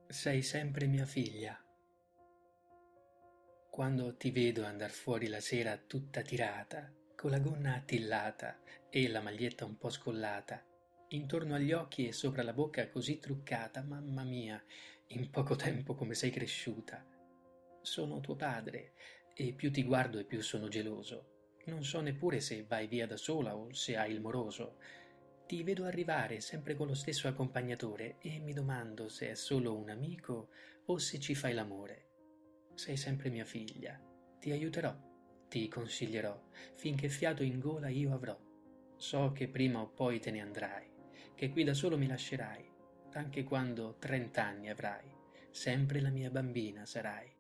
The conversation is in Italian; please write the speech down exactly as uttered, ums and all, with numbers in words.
Sei sempre mia figlia. Quando ti vedo andar fuori la sera tutta tirata, con la gonna attillata e la maglietta un po' scollata, intorno agli occhi e sopra la bocca così truccata, mamma mia, in poco tempo come sei cresciuta. Sono tuo padre e più ti guardo e più sono geloso. Non so neppure se vai via da sola o se hai il moroso. Ti vedo arrivare sempre con lo stesso accompagnatore e mi domando se è solo un amico o se ci fai l'amore. Sei sempre mia figlia, ti aiuterò, ti consiglierò, finché fiato in gola io avrò. So che prima o poi te ne andrai, che qui da solo mi lascerai, anche quando trent'anni avrai, sempre la mia bambina sarai.